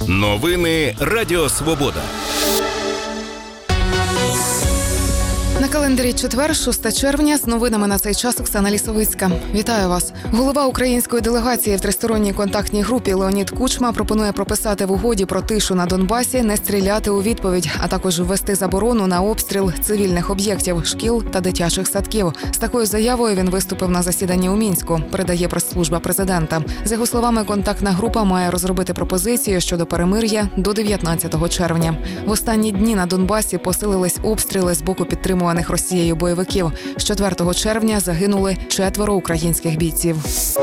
Новини Радіо Свобода. На календарі четвер, 6 червня, з новинами на цей час Оксана Лісовицька. Вітаю вас. Голова української делегації в тристоронній контактній групі Леонід Кучма пропонує прописати в угоді про тишу на Донбасі не стріляти у відповідь, а також ввести заборону на обстріл цивільних об'єктів, шкіл та дитячих садків. З такою заявою він виступив на засіданні у Мінську, передає прес-служба президента. За його словами, контактна група має розробити пропозицію щодо перемир'я до 19 червня. В останні дні на Донбасі посилились обстріли з боку підтримуваних Росією бойовиків. З 4 червня загинули 4 українських бійців.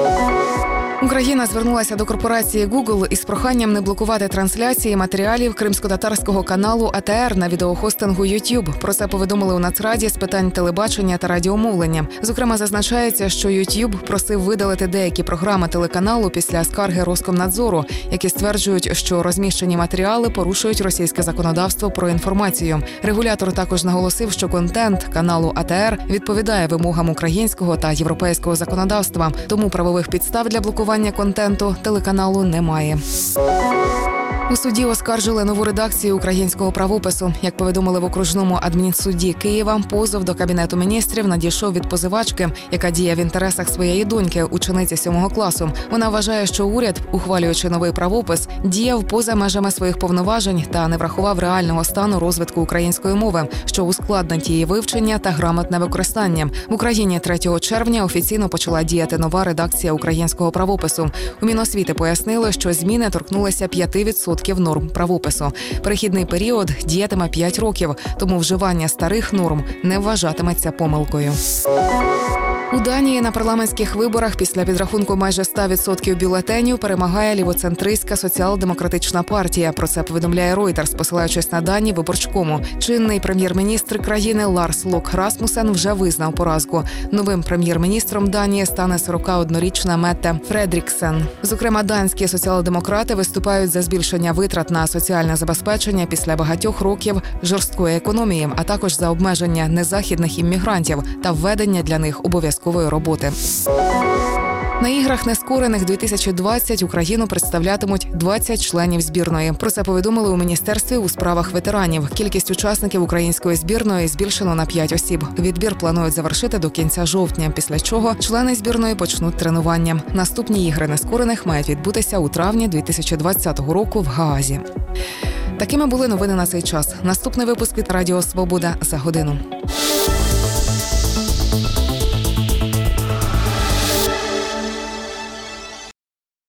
Україна звернулася до корпорації Google із проханням не блокувати трансляції матеріалів кримськотатарського каналу АТР на відеохостингу YouTube. Про це повідомили у Нацраді з питань телебачення та радіомовлення. Зокрема, зазначається, що YouTube просив видалити деякі програми телеканалу після скарги Роскомнадзору, які стверджують, що розміщені матеріали порушують російське законодавство про інформацію. Регулятор також наголосив, що контент каналу АТР відповідає вимогам українського та європейського законодавства, тому правових підстав для блокування контенту телеканалу немає. У суді оскаржили нову редакцію українського правопису. Як повідомили в окружному адмінсуді Києва, позов до Кабінету міністрів надійшов від позивачки, яка діє в інтересах своєї доньки, учениці 7 класу. Вона вважає, що уряд, ухвалюючи новий правопис, діяв поза межами своїх повноважень та не врахував реального стану розвитку української мови, що ускладнить її вивчення та грамотне використання. В Україні 3 червня офіційно почала діяти нова редакція українського правопису. У Міносвіти пояснили, що зміни торкнулися 5% норм правопису. Перехідний період діятиме 5 років, тому вживання старих норм не вважатиметься помилкою. У Данії на парламентських виборах після підрахунку майже 100% бюлетенів перемагає лівоцентристська соціал-демократична партія. Про це повідомляє Reuters, посилаючись на дані Виборчкому. Чинний прем'єр-міністр країни Ларс Лок Расмусен вже визнав поразку. Новим прем'єр-міністром Данії стане 41-річна Метте Фредріксен. Зокрема, данські соціал-демократи виступають за збільшення витрат на соціальне забезпечення після багатьох років жорсткої економії, а також за обмеження незахідних іммігрантів та введення для них обов'язкової роботи. На іграх нескорених 2020 Україну представлятимуть 20 членів збірної. Про це повідомили у Міністерстві у справах ветеранів. Кількість учасників української збірної збільшено на 5 осіб. Відбір планують завершити до кінця жовтня, після чого члени збірної почнуть тренування. Наступні ігри нескорених мають відбутися у травні 2020 року в Гаазі. Такими були новини на цей час. Наступний випуск від Радіо Свобода за годину.